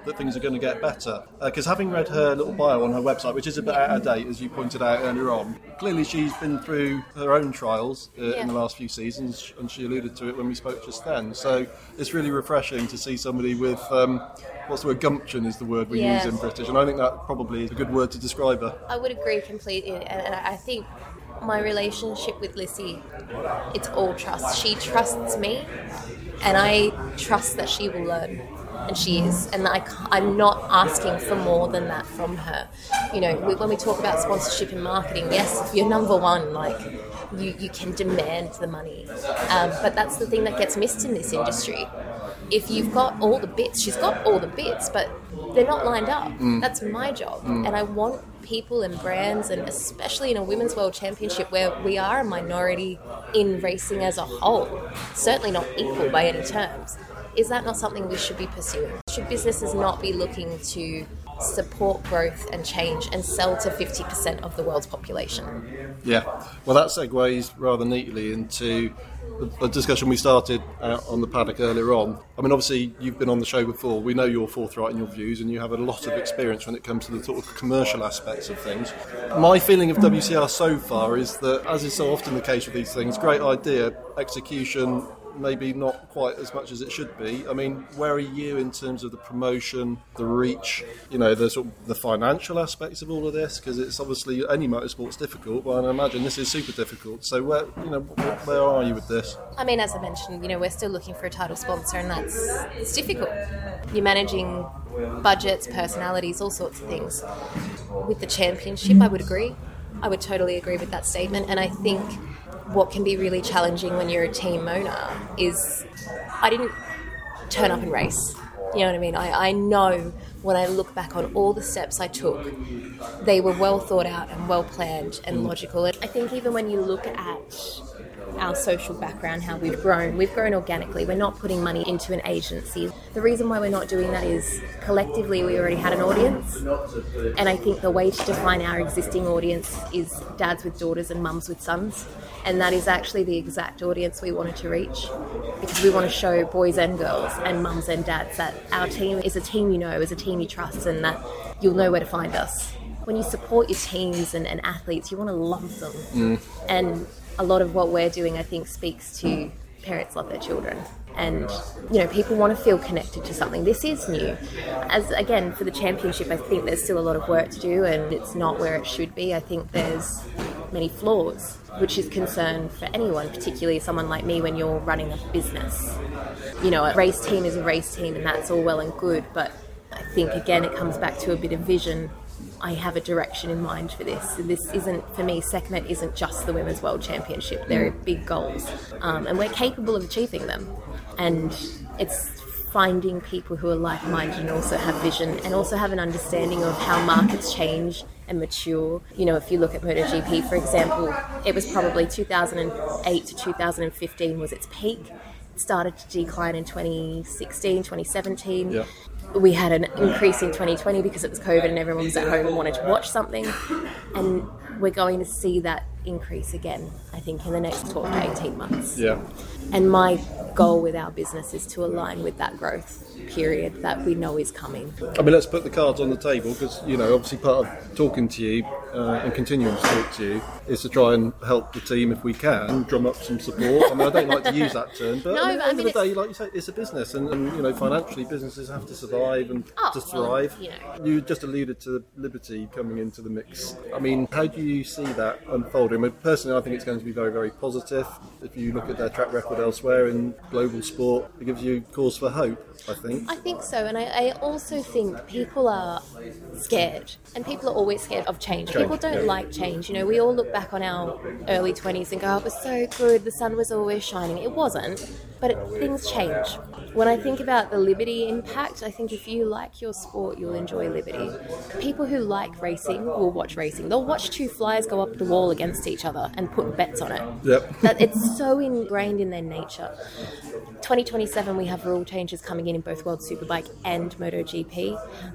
that things are going to get better. Because uh, having read her little bio on her website, which is a bit out of date, as you pointed out earlier on, clearly she's been through her own trials uh, yeah. in the last few seasons, and she alluded to it when we spoke just then. So it's really refreshing to see somebody with, um, what's the word, gumption is the word we yeah. use in British, and I think that probably is a good word to describe her. I would agree completely, and, and I think my relationship with Lissy, it's all trust. She trusts me, and I trust that she will learn, and she is. And I, I'm not asking for more than that from her. You know, when we talk about sponsorship and marketing, yes, if you're number one, like, you, you can demand the money. Um, but that's the thing that gets missed in this industry. If you've got all the bits, she's got all the bits, but they're not lined up. Mm. That's my job. Mm. And I want people and brands, and especially in a Women's World Championship where we are a minority in racing as a whole, certainly not equal by any terms, is that not something we should be pursuing? Should businesses not be looking to support growth and change and sell to fifty percent of the world's population? Yeah, well that segues rather neatly into a discussion we started uh, on the paddock earlier on. I mean, obviously you've been on the show before, we know you're forthright in your views and you have a lot of experience when it comes to the sort of commercial aspects of things. My feeling of W C R so far is that, as is so often the case with these things, great idea, execution maybe not quite as much as it should be. I mean, where are you in terms of the promotion, the reach, you know, the sort of the financial aspects of all of this? Because it's obviously, any motorsport's difficult, but I imagine this is super difficult. So where, you know, where are you with this? I mean, as I mentioned, you know, we're still looking for a title sponsor, and that's, it's difficult. You're managing budgets, personalities, all sorts of things. With the championship, I would agree. I would totally agree with that statement, and I think what can be really challenging when you're a team owner is I didn't turn up and race. You know what I mean? I, I know when I look back on all the steps I took, they were well thought out and well planned and logical. And I think even when you look at our social background, how we've grown, we've grown organically. We're not putting money into an agency. The reason why we're not doing that is collectively we already had an audience, and I think the way to define our existing audience is dads with daughters and mums with sons, and that is actually the exact audience we wanted to reach, because we want to show boys and girls and mums and dads that our team is a team you know, is a team you trust, and that you'll know where to find us. When you support your teams and, and athletes, you want to love them. Mm. And a lot of what we're doing, I think, speaks to parents love their children. And, you know, people want to feel connected to something. This is new. As, again, for the championship, I think there's still a lot of work to do, and it's not where it should be. I think there's many flaws, which is concern for anyone, particularly someone like me when you're running a business. You know, a race team is a race team, and that's all well and good, but I think, again, it comes back to a bit of vision. I have a direction in mind for this. This isn't, for me, Sekhmet isn't just the Women's World Championship. There are big goals, um, and we're capable of achieving them. And it's finding people who are like-minded and also have vision and also have an understanding of how markets change and mature. You know, if you look at MotoGP, for example, it was probably two thousand eight to two thousand fifteen was its peak. It started to decline in twenty sixteen, twenty seventeen. Yeah. We had an increase in twenty twenty because it was COVID and everyone was at home and wanted to watch something. And we're going to see that increase again, I think, in the next twelve to eighteen months. Yeah. And my goal with our business is to align with that growth period that we know is coming. I mean, let's put the cards on the table, because, you know, obviously part of talking to you uh, and continuing to talk to you is to try and help the team, if we can, drum up some support. I mean, I don't like to use that term, but, no, I mean, at the I end mean, of the day, like you say, it's a business, and, and, you know, financially businesses have to survive and oh, to thrive. Well, you know. You just alluded to Liberty coming into the mix. I mean, how do you see that unfolding? I mean, personally, I think it's going to be very, very positive. If you look at their track record elsewhere in global sport, it gives you cause for hope, I think. I think so, and I, I also think people are scared, and people are always scared of change. change people don't yeah. like change. You know, we all look back on our early twenties and go, oh, it was so good, the sun was always shining. It wasn't, but it, things change. When I think about the Liberty impact, I think if you like your sport, you'll enjoy Liberty. People who like racing will watch racing. They'll watch two flyers go up the wall against each other and put bets on it. Yep. That it's so ingrained in their nature. twenty twenty-seven, we have rule changes coming in in both World Superbike and MotoGP.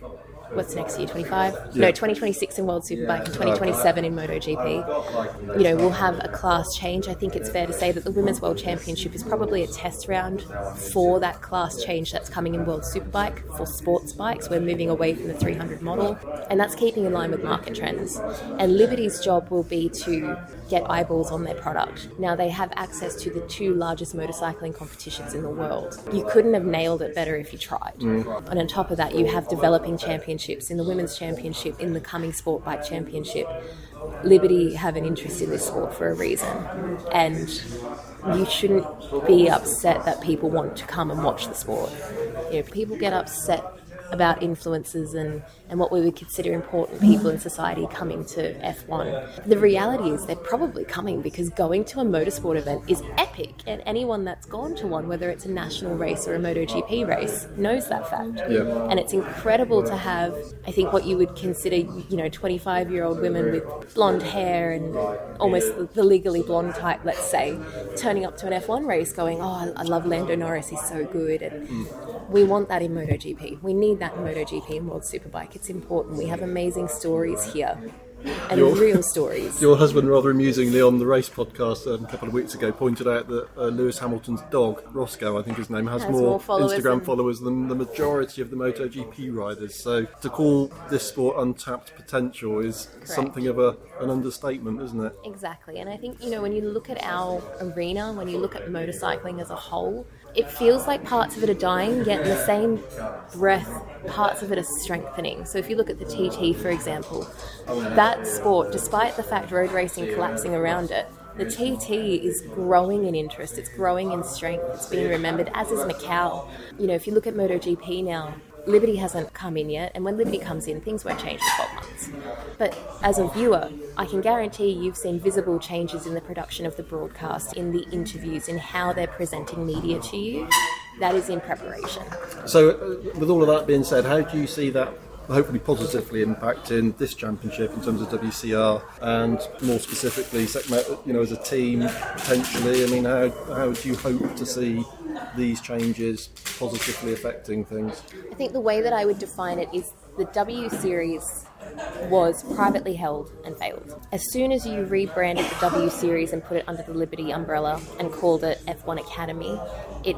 what's next year, twenty-five? Yeah. No, twenty twenty-six in World Superbike and twenty twenty-seven in MotoGP. You know, we'll have a class change. I think it's fair to say that the Women's World Championship is probably a test round for that class change that's coming in World Superbike for sports bikes. We're moving away from the three hundred model, and that's keeping in line with market trends. And Liberty's job will be to get eyeballs on their product. Now, they have access to the two largest motorcycling competitions in the world. You couldn't have nailed it better if you tried. Mm. And on top of that, you have developing championships in the Women's Championship, in the coming Sport Bike Championship. Liberty have an interest in this sport for a reason, and you shouldn't be upset that people want to come and watch the sport. You know, people get upset about influencers and, and what we would consider important people in society coming to F one. The reality is they're probably coming because going to a motorsport event is epic, and anyone that's gone to one, whether it's a national race or a MotoGP race, knows that fact. Yeah. And it's incredible to have, I think, what you would consider, you know, twenty-five-year-old women with blonde hair and almost the, the legally blonde type, let's say, turning up to an F one race going, oh, I, I love Lando Norris, he's so good. And mm. we want that in MotoGP. We need that in MotoGP and World Superbike. It's important. We have amazing stories here, and your, real stories. Your husband, rather amusingly, on the race podcast um, a couple of weeks ago, pointed out that uh, Lewis Hamilton's dog, Roscoe, I think his name, has, has more, more followers Instagram than... followers than the majority of the MotoGP riders. So to call this sport untapped potential is Correct. something of a, an understatement, isn't it? Exactly. And I think, you know, when you look at our arena, when you look at motorcycling as a whole, it feels like parts of it are dying, yet in the same breath, parts of it are strengthening. So if you look at the T T, for example, that sport, despite the fact road racing collapsing around it, the T T is growing in interest, it's growing in strength, it's being remembered, as is Macau. You know, if you look at MotoGP now, Liberty hasn't come in yet, and when Liberty comes in, things won't change for twelve months. But as a viewer, I can guarantee you've seen visible changes in the production of the broadcast, in the interviews, in how they're presenting media to you. That is in preparation. So, uh, with all of that being said, how do you see that hopefully positively impacting this championship in terms of W C R and more specifically, you know, as a team potentially? I mean, how how do you hope to see these changes positively affecting things? I think the way that I would define it is the W Series was privately held and failed. As soon as you rebranded the W Series and put it under the Liberty umbrella and called it F one Academy, it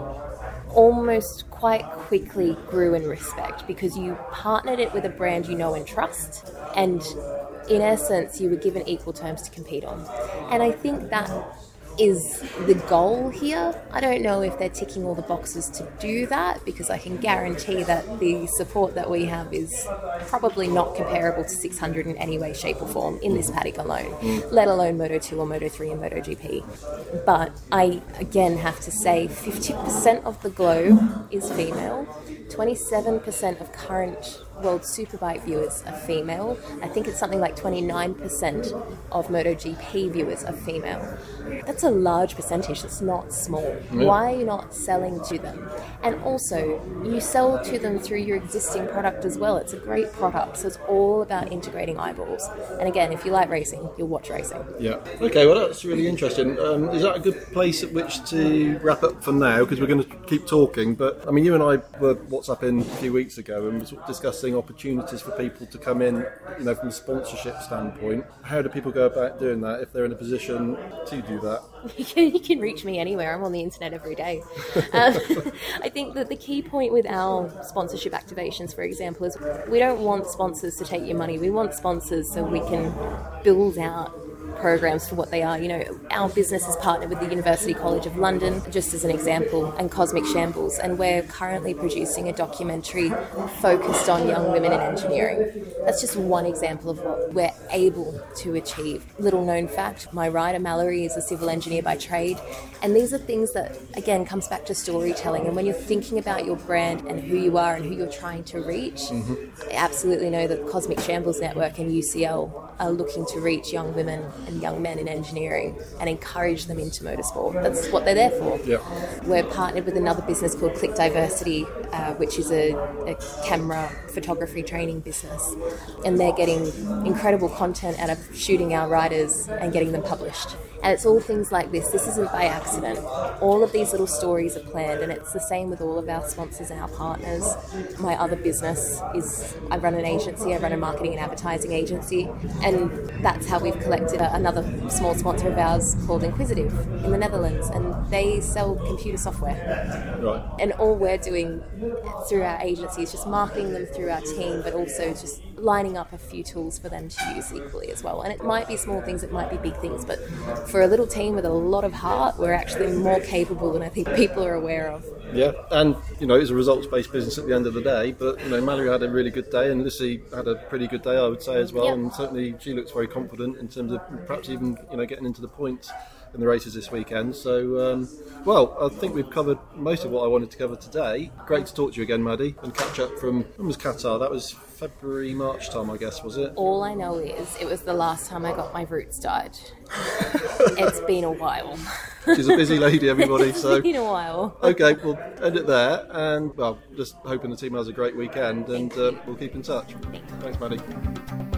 almost quite quickly grew in respect because you partnered it with a brand you know and trust, and in essence you were given equal terms to compete on. And I think that is the goal here. I don't know if they're ticking all the boxes to do that, because I can guarantee that the support that we have is probably not comparable to six hundred in any way, shape or form in this paddock alone, mm. let alone Moto two or Moto three and MotoGP. But I again have to say fifty percent of the globe is female, twenty-seven percent of current World Superbike viewers are female. I think it's something like twenty-nine percent of MotoGP viewers are female. That's a large percentage, that's not small. Yeah. Why are you not selling to them? And also, you sell to them through your existing product as well. It's a great product, so it's all about integrating eyeballs. And again, if you like racing, you'll watch racing. Yeah. Okay, well that's really interesting. Um, is that a good place at which to wrap up for now? Because we're going to keep talking, but I mean, you and I were WhatsApping a few weeks ago and were discussing opportunities for people to come in, you know, from a sponsorship standpoint. How do people go about doing that if they're in a position to do that? You can, you can reach me anywhere. I'm on the internet every day. Um, I think that the key point with our sponsorship activations, for example, is we don't want sponsors to take your money. We want sponsors so we can build out programs for what they are. You know, our business is partnered with the University College of London, just as an example, and Cosmic Shambles, and we're currently producing a documentary focused on young women in engineering. That's just one example of what we're able to achieve. Little known fact, my rider Mallory is a civil engineer by trade, and these are things that, again, comes back to storytelling. And when you're thinking about your brand and who you are and who you're trying to reach, mm-hmm. I absolutely know that Cosmic Shambles Network and U C L are looking to reach young women and young men in engineering and encourage them into motorsport. That's what they're there for. Yep. We're partnered with another business called Click Diversity, uh, which is a, a camera photography training business, and they're getting incredible content out of shooting our riders and getting them published. And it's all things like this. This isn't by accident. All of these little stories are planned, and it's the same with all of our sponsors and our partners. My other business is, I run an agency, I run a marketing and advertising agency, and that's how we've collected another small sponsor of ours called Inquisitive in the Netherlands, and they sell computer software. Right. And all we're doing through our agency is just marketing them through our team, but also just lining up a few tools for them to use equally as well. And it might be small things, it might be big things, but for a little team with a lot of heart, we're actually more capable than I think people are aware of. Yeah, and you know, it's a results-based business at the end of the day, but you know, Mallory had a really good day and Lucy had a pretty good day, I would say, as well. Yep. And certainly she looks very confident in terms of perhaps even, you know, getting into the points in the races this weekend. So, um, well, I think we've covered most of what I wanted to cover today. Great to talk to you again, Maddie, and catch up from, when was Qatar? That was February, March time, I guess, was it? All I know is it was the last time I got my roots dyed. It's been a while. She's a busy lady, everybody. So It's been a while. Okay, we'll end it there, and well, just hoping the team has a great weekend, and uh, we'll keep in touch. Thanks, Maddie.